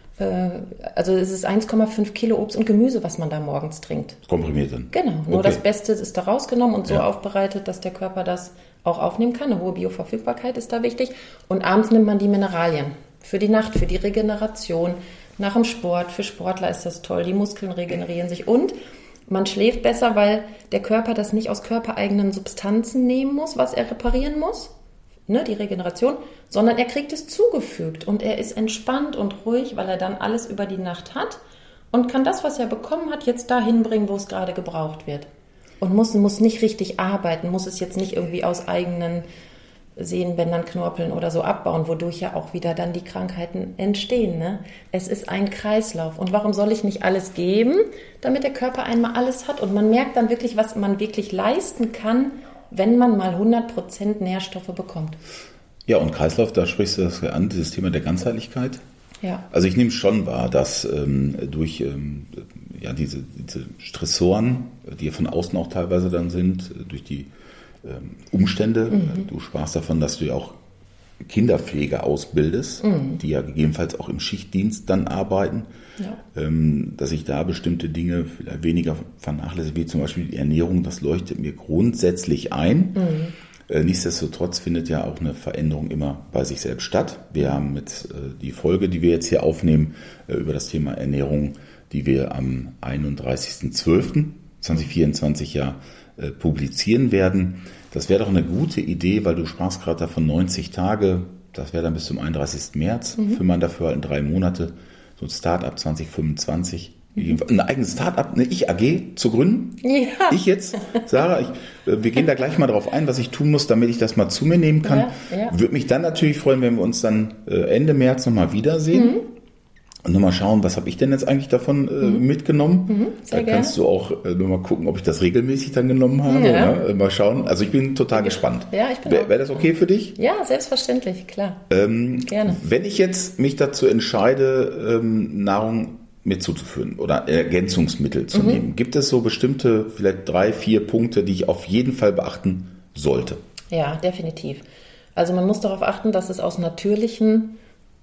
Speaker 2: Also es ist eins Komma fünf Kilo Obst und Gemüse, was man da morgens trinkt.
Speaker 1: Komprimiert dann?
Speaker 2: Genau, nur okay. Das Beste ist da rausgenommen und so
Speaker 1: ja.
Speaker 2: aufbereitet, dass der Körper das auch aufnehmen kann. Eine hohe Bioverfügbarkeit ist da wichtig. Und abends nimmt man die Mineralien für die Nacht, für die Regeneration, nach dem Sport. Für Sportler ist das toll, die Muskeln regenerieren sich und man schläft besser, weil der Körper das nicht aus körpereigenen Substanzen nehmen muss, was er reparieren muss. Ne, die Regeneration, sondern er kriegt es zugefügt und er ist entspannt und ruhig, weil er dann alles über die Nacht hat und kann das, was er bekommen hat, jetzt dahin bringen, wo es gerade gebraucht wird. Und muss, muss nicht richtig arbeiten, muss es jetzt nicht irgendwie aus eigenen Sehnenbändern, Knorpeln oder so abbauen, wodurch ja auch wieder dann die Krankheiten entstehen. Ne? Es ist ein Kreislauf. Und warum soll ich nicht alles geben, damit der Körper einmal alles hat und man merkt dann wirklich, was man wirklich leisten kann, wenn man mal hundert Prozent Nährstoffe bekommt.
Speaker 1: Ja, und Kreislauf, da sprichst du das an, dieses Thema der Ganzheitlichkeit.
Speaker 2: Ja.
Speaker 1: Also ich nehme schon wahr, dass ähm, durch ähm, ja, diese, diese Stressoren, die ja von außen auch teilweise dann sind, durch die ähm, Umstände, mhm. du sprachst davon, dass du ja auch Kinderpfleger ausbildest, mhm. die ja gegebenenfalls auch im Schichtdienst dann arbeiten, ja. ähm, dass ich da bestimmte Dinge vielleicht weniger vernachlässige, wie zum Beispiel die Ernährung, das leuchtet mir grundsätzlich ein. Mhm. Äh, nichtsdestotrotz findet ja auch eine Veränderung immer bei sich selbst statt. Wir haben mit äh, die Folge, die wir jetzt hier aufnehmen, äh, über das Thema Ernährung, die wir am einunddreißigsten zwölften zweitausendvierundzwanzig ja äh, publizieren werden. Das wäre doch eine gute Idee, weil du sprachst gerade davon neunzig Tage, das wäre dann bis zum einunddreißigsten März, mhm. für man dafür halt drei Monate, so ein Start-up zwanzig fünfundzwanzig, mhm. ein eigenes Start-up, eine Ich-A G zu gründen. Ja. Ich jetzt, Sarah, ich, wir gehen da gleich mal drauf ein, was ich tun muss, damit ich das mal zu mir nehmen kann. Ja, ja. Würde mich dann natürlich freuen, wenn wir uns dann Ende März nochmal wiedersehen. Mhm. Und nochmal schauen, was habe ich denn jetzt eigentlich davon äh, mhm. mitgenommen? Mhm, da gerne. Kannst du auch äh, nochmal gucken, ob ich das regelmäßig dann genommen habe. Ja. Ja, mal schauen. Also ich bin total gespannt.
Speaker 2: Ja, ich bin
Speaker 1: Wäre wär das okay für dich?
Speaker 2: Ja, selbstverständlich, klar.
Speaker 1: Ähm, gerne. Wenn ich jetzt mich dazu entscheide, ähm, Nahrung mir zuzuführen oder Ergänzungsmittel zu mhm. nehmen, gibt es so bestimmte, vielleicht drei, vier Punkte, die ich auf jeden Fall beachten sollte?
Speaker 2: Ja, definitiv. Also man muss darauf achten, dass es aus natürlichen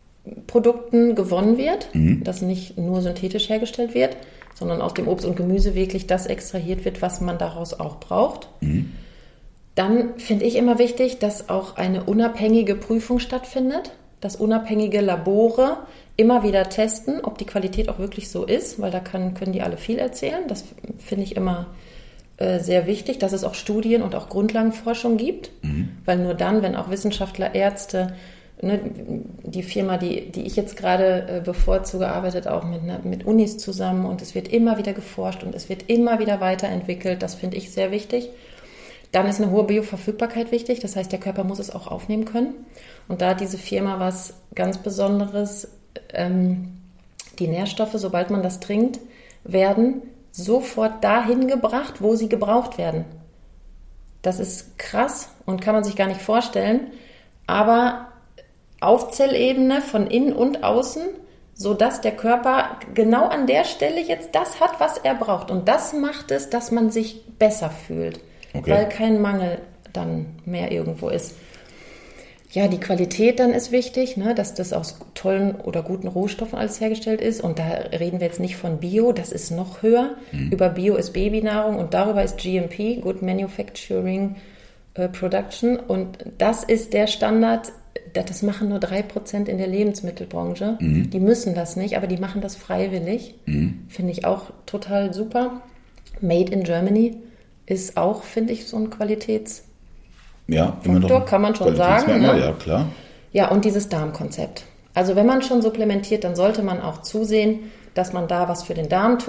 Speaker 2: Produkten gewonnen wird, mhm. dass nicht nur synthetisch hergestellt wird, sondern aus dem Obst und Gemüse wirklich das extrahiert wird, was man daraus auch braucht. Mhm. Dann finde ich immer wichtig, dass auch eine unabhängige Prüfung stattfindet, dass unabhängige Labore immer wieder testen, ob die Qualität auch wirklich so ist, weil da kann, können die alle viel erzählen. Das finde ich immer äh, sehr wichtig, dass es auch Studien und auch Grundlagenforschung gibt, mhm. weil nur dann, wenn auch Wissenschaftler, Ärzte, ne, die Firma, die, die ich jetzt gerade äh, bevorzuge, arbeitet auch mit, ne, mit Unis zusammen und es wird immer wieder geforscht und es wird immer wieder weiterentwickelt. Das finde ich sehr wichtig. Dann ist eine hohe Bioverfügbarkeit wichtig, das heißt, der Körper muss es auch aufnehmen können. Und da hat diese Firma was ganz Besonderes, ähm, die Nährstoffe, sobald man das trinkt, werden sofort dahin gebracht, wo sie gebraucht werden. Das ist krass und kann man sich gar nicht vorstellen, aber auf Zellebene von innen und außen, sodass der Körper genau an der Stelle jetzt das hat, was er braucht. Und das macht es, dass man sich besser fühlt. Okay. Weil kein Mangel dann mehr irgendwo ist. Ja, die Qualität dann ist wichtig, ne, dass das aus tollen oder guten Rohstoffen alles hergestellt ist. Und da reden wir jetzt nicht von Bio, das ist noch höher. Mhm. Über Bio ist Babynahrung und darüber ist G M P, Good Manufacturing äh, Production. Und das ist der Standard, das machen nur drei Prozent in der Lebensmittelbranche. Mhm. Die müssen das nicht, aber die machen das freiwillig. Mhm. Finde ich auch total super. Made in Germany ist auch, finde ich, so ein Qualitäts-
Speaker 1: Ja,
Speaker 2: Faktor, kann man schon sagen. Ne?
Speaker 1: Ja, klar.
Speaker 2: Ja, und dieses Darmkonzept. Also wenn man schon supplementiert, dann sollte man auch zusehen, dass man da was für den Darm tut.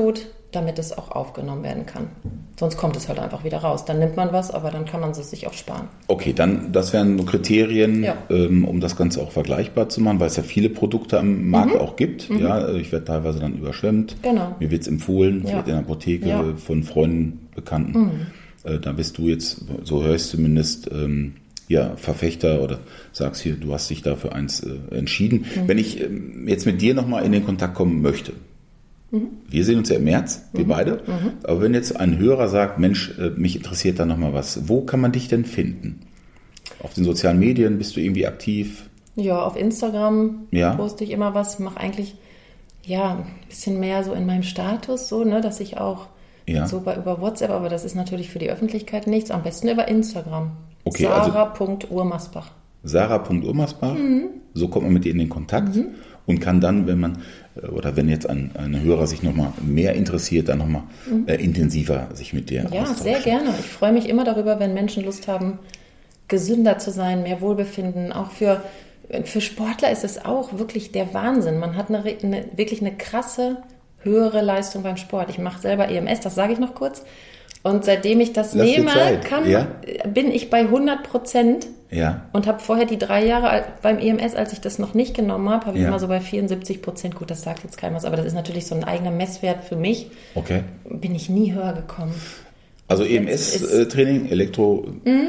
Speaker 2: damit es auch aufgenommen werden kann. Sonst kommt es halt einfach wieder raus. Dann nimmt man was, aber dann kann man es sich auch sparen.
Speaker 1: Okay, dann das wären Kriterien, ja. ähm, um das Ganze auch vergleichbar zu machen, weil es ja viele Produkte am Markt mhm. auch gibt. Mhm. Ja, ich werde teilweise dann überschwemmt.
Speaker 2: Genau.
Speaker 1: Mir wird es empfohlen,
Speaker 2: ja.
Speaker 1: vielleicht in der Apotheke
Speaker 2: ja.
Speaker 1: von Freunden, Bekannten. Mhm. Äh, da bist du jetzt, so hörst du zumindest, ähm, ja, Verfechter oder sagst hier, du hast dich da für eins äh, entschieden. Mhm. Wenn ich ähm, jetzt mit dir nochmal in den Kontakt kommen möchte, mhm. wir sehen uns ja im März, wir mhm. beide, mhm. aber wenn jetzt ein Hörer sagt, Mensch, äh, mich interessiert da nochmal was, wo kann man dich denn finden? Auf den sozialen Medien bist du irgendwie aktiv?
Speaker 2: Ja, auf Instagram
Speaker 1: ja.
Speaker 2: poste ich immer was, mache eigentlich ja ein bisschen mehr so in meinem Status, so, ne, dass ich auch ja. so bei, über WhatsApp, aber das ist natürlich für die Öffentlichkeit nichts, am besten über Instagram.
Speaker 1: Okay,
Speaker 2: Sarah Punkt Urmasbach.
Speaker 1: Sarah Punkt Urmasbach, mhm. so kommt man mit ihr in den Kontakt mhm. und kann dann, wenn man, oder wenn jetzt ein, ein Hörer sich nochmal mehr interessiert, dann nochmal mhm. äh, intensiver sich mit dir
Speaker 2: Ja,
Speaker 1: austauschen.
Speaker 2: sehr gerne. Ich freue mich immer darüber, wenn Menschen Lust haben, gesünder zu sein, mehr Wohlbefinden. Auch für, für Sportler ist es auch wirklich der Wahnsinn. Man hat eine, eine, wirklich eine krasse, höhere Leistung beim Sport. Ich mache selber E M S, das sage ich noch kurz. Und seitdem ich das
Speaker 1: Lass
Speaker 2: nehme, kann,
Speaker 1: ja?
Speaker 2: bin ich bei hundert Prozent
Speaker 1: ja.
Speaker 2: und habe vorher die drei Jahre beim E M S, als ich das noch nicht genommen habe, habe ich
Speaker 1: ja.
Speaker 2: immer so bei vierundsiebzig Prozent, gut, das sagt jetzt keinem was, aber das ist natürlich so ein eigener Messwert für mich,
Speaker 1: okay.
Speaker 2: bin ich nie höher gekommen.
Speaker 1: Also E M S-Training, Elektro... Mhm.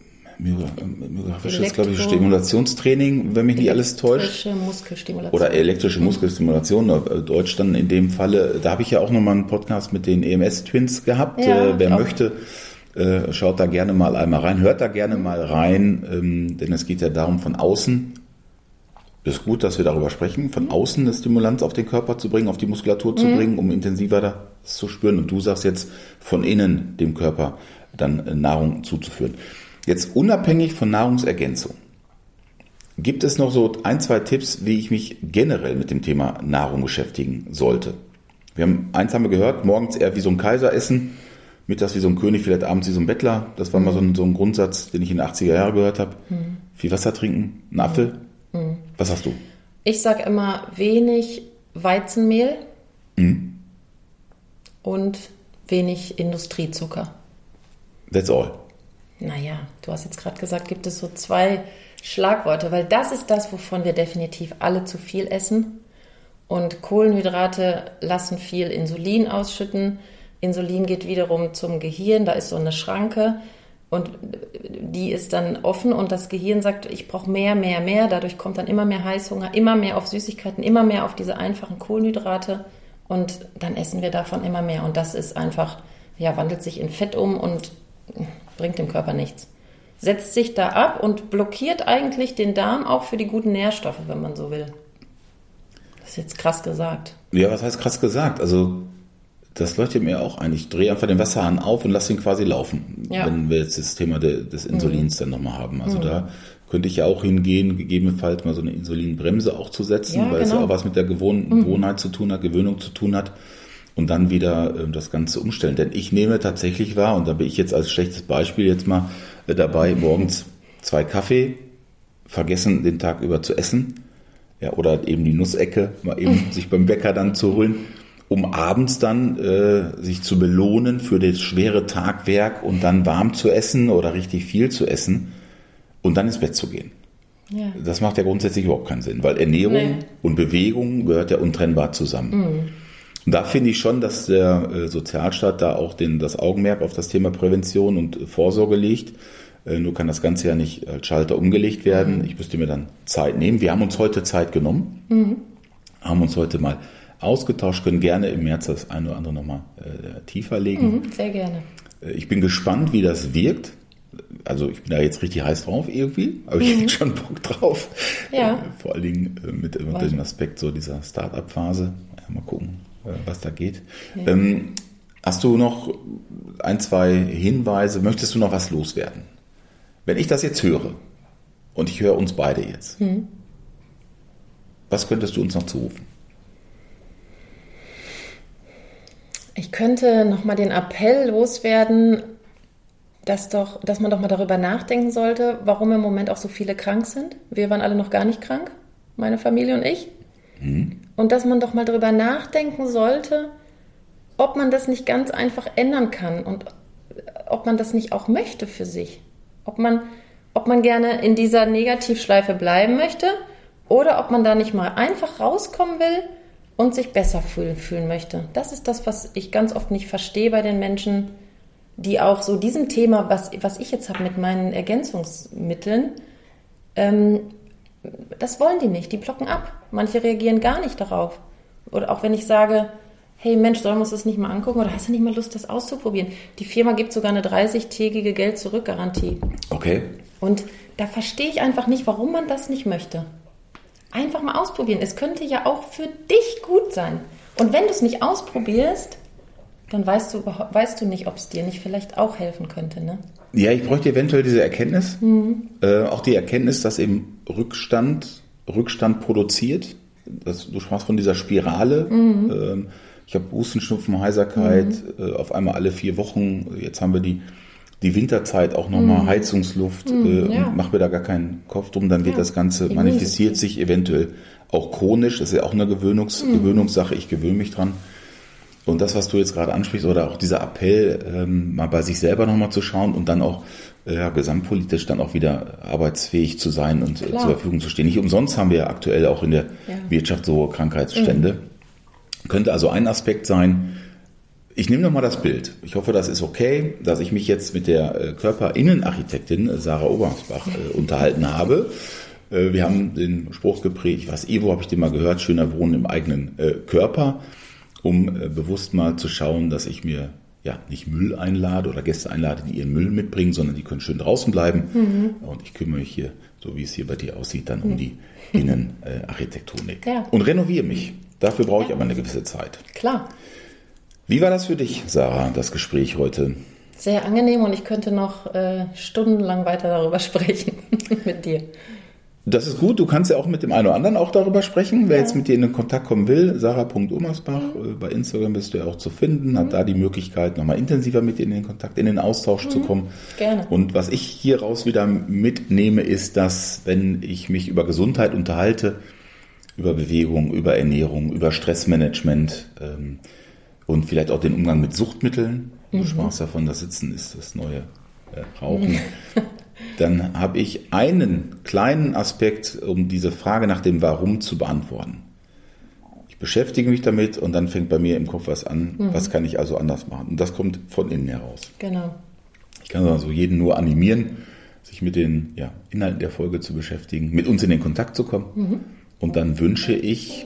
Speaker 1: Myografisches, glaube ich, Stimulationstraining, wenn mich nicht alles täuscht.
Speaker 2: Elektrische Muskelstimulation.
Speaker 1: Oder elektrische Muskelstimulation, Deutsch dann in dem Falle. Da habe ich ja auch nochmal einen Podcast mit den E M S-Twins gehabt.
Speaker 2: Ja,
Speaker 1: äh, wer
Speaker 2: auch.
Speaker 1: möchte, äh, schaut da gerne mal einmal rein, hört da gerne mal rein, ähm, denn es geht ja darum, von außen, das ist gut, dass wir darüber sprechen, von außen eine Stimulanz auf den Körper zu bringen, auf die Muskulatur zu mhm. bringen, um intensiver das zu spüren. Und du sagst jetzt, von innen dem Körper dann äh, Nahrung zuzuführen. Jetzt unabhängig von Nahrungsergänzung, gibt es noch so ein, zwei Tipps, wie ich mich generell mit dem Thema Nahrung beschäftigen sollte? Wir haben, eins haben wir gehört, morgens eher wie so ein Kaiser essen, mittags wie so ein König, vielleicht abends wie so ein Bettler. Das war mhm. mal so ein, so ein Grundsatz, den ich in den achtziger Jahren gehört habe. Mhm. Viel Wasser trinken, einen Apfel. Mhm. Was hast du?
Speaker 2: Ich sage immer wenig Weizenmehl mhm. und wenig Industriezucker.
Speaker 1: That's all.
Speaker 2: Naja, du hast jetzt gerade gesagt, gibt es so zwei Schlagworte, weil das ist das, wovon wir definitiv alle zu viel essen. Und Kohlenhydrate lassen viel Insulin ausschütten. Insulin geht wiederum zum Gehirn, da ist so eine Schranke und die ist dann offen und das Gehirn sagt, ich brauche mehr, mehr, mehr. Dadurch kommt dann immer mehr Heißhunger, immer mehr auf Süßigkeiten, immer mehr auf diese einfachen Kohlenhydrate und dann essen wir davon immer mehr. Und das ist einfach, ja, wandelt sich in Fett um und bringt dem Körper nichts. Setzt sich da ab und blockiert eigentlich den Darm auch für die guten Nährstoffe, wenn man so will. Das ist jetzt krass gesagt.
Speaker 1: Ja, was heißt krass gesagt? Also das leuchtet mir auch ein. Ich drehe einfach den Wasserhahn auf und lasse ihn quasi laufen, ja. wenn wir jetzt das Thema de, des Insulins mhm. dann nochmal haben. Also mhm. da könnte ich ja auch hingehen, gegebenenfalls mal so eine Insulinbremse auch zu setzen, ja, weil genau. es ja auch was mit der Gewohn- mhm. Gewohnheit zu tun hat, Gewöhnung zu tun hat. Und dann wieder äh, das Ganze umstellen. Denn ich nehme tatsächlich wahr, und da bin ich jetzt als schlechtes Beispiel jetzt mal äh, dabei, morgens zwei Kaffee, vergessen den Tag über zu essen, ja, oder eben die Nussecke mal eben sich beim Bäcker dann zu holen, um abends dann äh, sich zu belohnen für das schwere Tagwerk und dann warm zu essen oder richtig viel zu essen und dann ins Bett zu gehen. Ja. Das macht ja grundsätzlich überhaupt keinen Sinn, weil Ernährung nee. und Bewegung gehört ja untrennbar zusammen. Mhm. Und da finde ich schon, dass der äh, Sozialstaat da auch den, das Augenmerk auf das Thema Prävention und äh, Vorsorge legt. Äh, nur kann das Ganze ja nicht als Schalter umgelegt werden. Mhm. Ich müsste mir dann Zeit nehmen. Wir haben uns heute Zeit genommen, mhm. haben uns heute mal ausgetauscht, können gerne im März das eine oder andere nochmal äh, tiefer legen.
Speaker 2: Mhm, sehr gerne.
Speaker 1: Äh, ich bin gespannt, wie das wirkt. Also ich bin da jetzt richtig heiß drauf irgendwie, aber ich mhm. hätte schon Bock drauf.
Speaker 2: Ja.
Speaker 1: Äh, vor allen Dingen äh, mit, mit dem Aspekt so dieser Start-up-Phase. Ja, mal gucken, was da geht. Ja. Ähm, hast du noch ein, zwei Hinweise? Möchtest du noch was loswerden? Wenn ich das jetzt höre, und ich höre uns beide jetzt, hm. was könntest du uns noch zurufen?
Speaker 2: Ich könnte nochmal den Appell loswerden, dass, doch, dass man doch mal darüber nachdenken sollte, warum im Moment auch so viele krank sind. Wir waren alle noch gar nicht krank, meine Familie und ich. Hm. Und dass man doch mal darüber nachdenken sollte, ob man das nicht ganz einfach ändern kann und ob man das nicht auch möchte für sich. Ob man, ob man gerne in dieser Negativschleife bleiben möchte oder ob man da nicht mal einfach rauskommen will und sich besser fühlen, fühlen möchte. Das ist das, was ich ganz oft nicht verstehe bei den Menschen, die auch so diesem Thema, was, was ich jetzt habe mit meinen Ergänzungsmitteln, ähm, das wollen die nicht, die blocken ab. Manche reagieren gar nicht darauf. Oder auch wenn ich sage, hey Mensch, sollen wir uns das nicht mal angucken oder hast du nicht mal Lust, das auszuprobieren? Die Firma gibt sogar eine dreißigtägige Geld-Zurück-Garantie.
Speaker 1: Okay.
Speaker 2: Und da verstehe ich einfach nicht, warum man das nicht möchte. Einfach mal ausprobieren. Es könnte ja auch für dich gut sein. Und wenn du es nicht ausprobierst, dann weißt du, weißt du nicht, ob es dir nicht vielleicht auch helfen könnte, ne?
Speaker 1: Ja, ich bräuchte eventuell diese Erkenntnis. Mhm. Äh, auch die Erkenntnis, dass eben Rückstand, Rückstand produziert. Das, du sprachst von dieser Spirale. Mhm. Ähm, ich habe Husten, Schnupfen, Heiserkeit, mhm. äh, auf einmal alle vier Wochen. Jetzt haben wir die, die Winterzeit auch nochmal, mhm. Heizungsluft. Mhm, äh, ja. und mach mir da gar keinen Kopf drum. Dann wird ja. das Ganze, manifestiert sich eventuell auch chronisch. Das ist ja auch eine Gewöhnungs, mhm. Gewöhnungssache. Ich gewöhne mich dran. Und das, was du jetzt gerade ansprichst, oder auch dieser Appell, ähm, mal bei sich selber nochmal zu schauen und dann auch äh, gesamtpolitisch dann auch wieder arbeitsfähig zu sein und äh, zur Verfügung zu stehen. Nicht umsonst haben wir ja aktuell auch in der ja. Wirtschaft so Krankheitsstände. Mhm. Könnte also ein Aspekt sein. Ich nehme nochmal das Bild. Ich hoffe, das ist okay, dass ich mich jetzt mit der äh, Körperinnenarchitektin äh, Sarah Obermansbach äh, unterhalten habe. Äh, wir haben den Spruch geprägt, ich weiß, Evo habe ich den mal gehört, schöner Wohnen im eigenen äh, Körper. Um äh, bewusst mal zu schauen, dass ich mir ja nicht Müll einlade oder Gäste einlade, die ihren Müll mitbringen, sondern die können schön draußen bleiben. Mhm. Und ich kümmere mich hier, so wie es hier bei dir aussieht, dann um die Innenarchitektonik. Ja. Und renoviere mich. Dafür brauche ich ja. aber eine gewisse Zeit.
Speaker 2: Klar.
Speaker 1: Wie war das für dich, Sarah, das Gespräch heute?
Speaker 2: Sehr angenehm und ich könnte noch äh, stundenlang weiter darüber sprechen mit dir.
Speaker 1: Das ist gut, du kannst ja auch mit dem einen oder anderen auch darüber sprechen. Wer ja. jetzt mit dir in den Kontakt kommen will, sarah punkt omersbach, mhm. bei Instagram bist du ja auch zu finden, mhm. hat da die Möglichkeit, nochmal intensiver mit dir in den Kontakt, in den Austausch mhm. zu kommen.
Speaker 2: Gerne.
Speaker 1: Und was ich hier raus wieder mitnehme, ist, dass wenn ich mich über Gesundheit unterhalte, über Bewegung, über Ernährung, über Stressmanagement ähm, und vielleicht auch den Umgang mit Suchtmitteln, mhm. du sprachst davon, das Sitzen ist das neue äh, Rauchen, dann habe ich einen kleinen Aspekt, um diese Frage nach dem Warum zu beantworten. Ich beschäftige mich damit und dann fängt bei mir im Kopf was an, mhm. was kann ich also anders machen? Und das kommt von innen heraus.
Speaker 2: Genau.
Speaker 1: Ich kann also jeden nur animieren, sich mit den ja, Inhalten der Folge zu beschäftigen, mit uns in den Kontakt zu kommen. Mhm. Und dann wünsche ich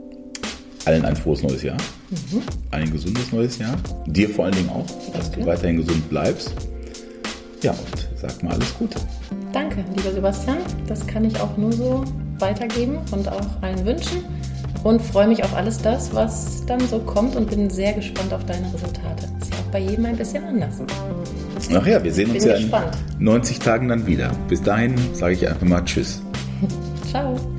Speaker 1: allen ein frohes neues Jahr, mhm. ein gesundes neues Jahr. Dir vor allen Dingen auch, dass Danke. Du weiterhin gesund bleibst. Ja, und sag mal alles Gute.
Speaker 2: Danke, lieber Sebastian. Das kann ich auch nur so weitergeben und auch allen wünschen. Und freue mich auf alles das, was dann so kommt und bin sehr gespannt auf deine Resultate. Ist ja auch bei jedem ein bisschen anders.
Speaker 1: Ach ja, wir sehen uns
Speaker 2: bin
Speaker 1: ja
Speaker 2: gespannt.
Speaker 1: in neunzig Tagen dann wieder. Bis dahin sage ich einfach mal Tschüss.
Speaker 2: Ciao.